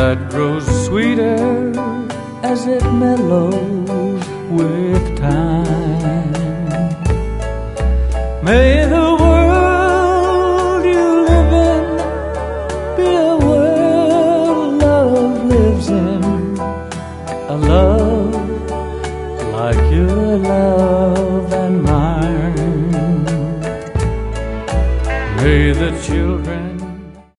that grows sweeter as it mellows with time. May the world you live in be a world love lives in, a love like your love and mine. May the children